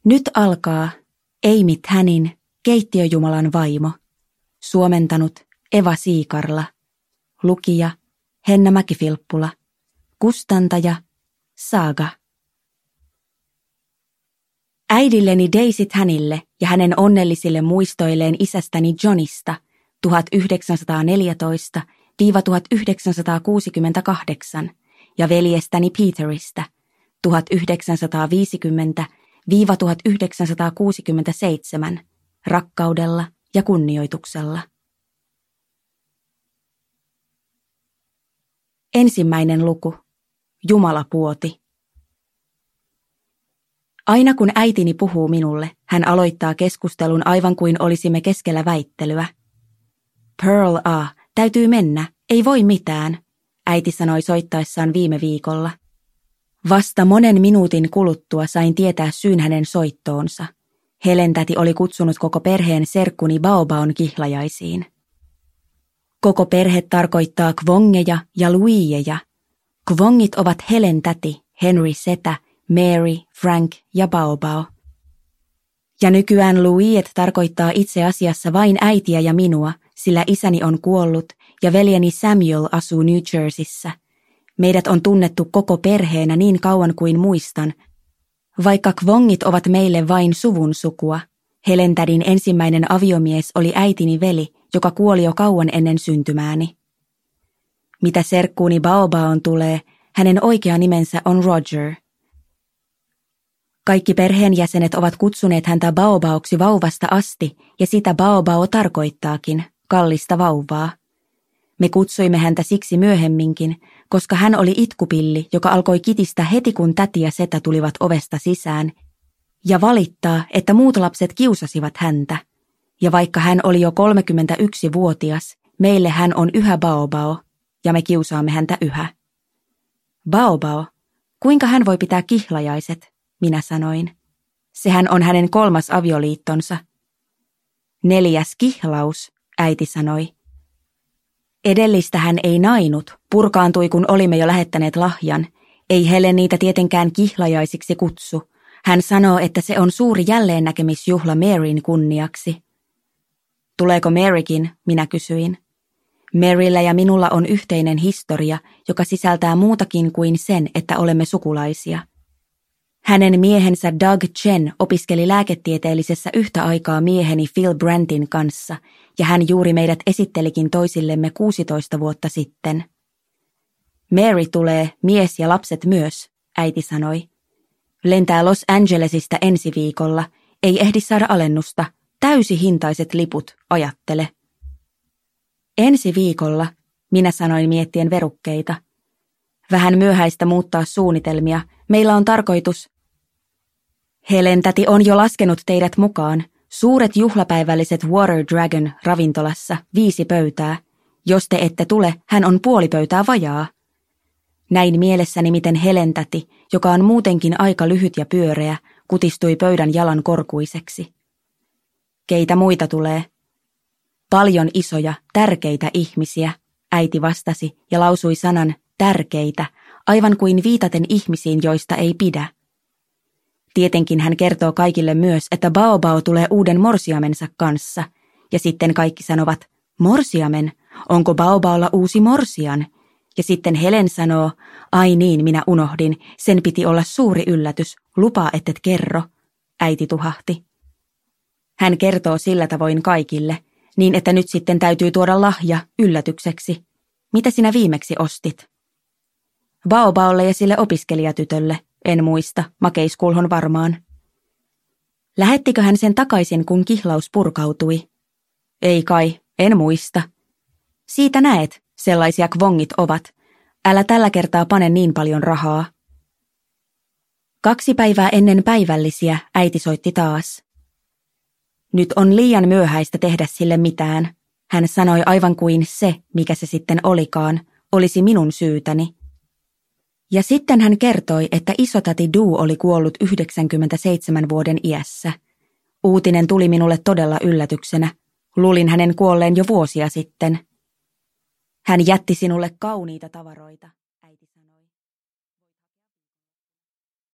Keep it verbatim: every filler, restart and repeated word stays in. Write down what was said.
Nyt alkaa Amy Tannin Keittiöjumalan vaimo. Suomentanut Eva Siikarla. Lukija Henna Mäkifilppula. Kustantaja Saga. Äidilleni Daisy Tannille ja hänen onnellisille muistoilleen isästäni Johnista tuhatyhdeksänsataaneljätoista–tuhatyhdeksänsataakuusikymmentäkahdeksan ja veljestäni Peteristä tuhatyhdeksänsataaviisikymmentä–tuhatyhdeksänsataakuusikymmentäseitsemän rakkaudella ja kunnioituksella. Ensimmäinen luku. Jumalapuoti. Aina kun äitini puhuu minulle, hän aloittaa keskustelun aivan kuin olisimme keskellä väittelyä. Pearl A, täytyy mennä, ei voi mitään, äiti sanoi soittaessaan viime viikolla. Vasta monen minuutin kuluttua sain tietää syyn hänen soittoonsa. Helen täti oli kutsunut koko perheen serkkuni Baobaon kihlajaisiin. Koko perhe tarkoittaa Kwongeja ja Louieja. Kwongit ovat Helen täti, Henry setä, Mary, Frank ja Baobao. Ja nykyään Louiet tarkoittaa itse asiassa vain äitiä ja minua, sillä isäni on kuollut ja veljeni Samuel asuu New Jerseyssä. Meidät on tunnettu koko perheenä niin kauan kuin muistan, vaikka Kwongit ovat meille vain suvun sukua. Helen tädin ensimmäinen aviomies oli äitini veli, joka kuoli jo kauan ennen syntymääni. Mitä serkkuuni Baobaon tulee, hänen oikea nimensä on Roger. Kaikki perheenjäsenet ovat kutsuneet häntä Baobaoksi vauvasta asti, ja sitä Baobao tarkoittaakin, kallista vauvaa. Me kutsuimme häntä siksi myöhemminkin, koska hän oli itkupilli, joka alkoi kitistä heti kun täti ja setä tulivat ovesta sisään, ja valittaa, että muut lapset kiusasivat häntä. Ja vaikka hän oli jo kolmekymmentäyksivuotias, meille hän on yhä Baobao, ja me kiusaamme häntä yhä. Baobao, kuinka hän voi pitää kihlajaiset, minä sanoin. Sehän on hänen kolmas avioliittonsa. Neljäs kihlaus, äiti sanoi. Edellistä hän ei nainut, purkaantui kun olimme jo lähettäneet lahjan. Ei Helen niitä tietenkään kihlajaisiksi kutsu. Hän sanoo, että se on suuri jälleennäkemisjuhla Maryn kunniaksi. Tuleeko Marykin, minä kysyin. Maryllä ja minulla on yhteinen historia, joka sisältää muutakin kuin sen, että olemme sukulaisia. Hänen miehensä Doug Chen opiskeli lääketieteellisessä yhtä aikaa mieheni Phil Brantin kanssa, ja hän juuri meidät esittelikin toisillemme kuusitoista vuotta sitten. Mary tulee, mies ja lapset myös, äiti sanoi. Lentää Los Angelesista ensi viikolla, ei ehdi saada alennusta, täysihintaiset liput, ajattele. Ensi viikolla, minä sanoin miettien verukkeita. Vähän myöhäistä muuttaa suunnitelmia, meillä on tarkoitus. Helen täti on jo laskenut teidät mukaan. Suuret juhlapäivälliset Water Dragon ravintolassa, viisi pöytää. Jos te ette tule, hän on puoli pöytää vajaa. Näin mielessäni, miten Helen täti, joka on muutenkin aika lyhyt ja pyöreä, kutistui pöydän jalan korkuiseksi. Keitä muita tulee? Paljon isoja, tärkeitä ihmisiä, äiti vastasi ja lausui sanan tärkeitä, aivan kuin viitaten ihmisiin, joista ei pidä. Tietenkin hän kertoo kaikille myös, että Baobao tulee uuden morsiamensa kanssa, ja sitten kaikki sanovat, morsiamen, onko Baobaolla uusi morsian? Ja sitten Helen sanoo, ai niin, minä unohdin, sen piti olla suuri yllätys, lupaa ettet kerro, äiti tuhahti. Hän kertoo sillä tavoin kaikille, niin että nyt sitten täytyy tuoda lahja yllätykseksi. Mitä sinä viimeksi ostit? Baobaolle ja sille opiskelijatytölle, en muista, makeiskulhon varmaan. Lähettikö hän sen takaisin, kun kihlaus purkautui? Ei kai, en muista. Siitä näet, sellaisia Kwongit ovat. Älä tällä kertaa pane niin paljon rahaa. Kaksi päivää ennen päivällisiä äiti soitti taas. Nyt on liian myöhäistä tehdä sille mitään. Hän sanoi aivan kuin se, mikä se sitten olikaan, olisi minun syytäni. Ja sitten hän kertoi, että isotäti Du oli kuollut yhdeksänkymmentäseitsemän vuoden iässä. Uutinen tuli minulle todella yllätyksenä. Luulin hänen kuolleen jo vuosia sitten. Hän jätti sinulle kauniita tavaroita.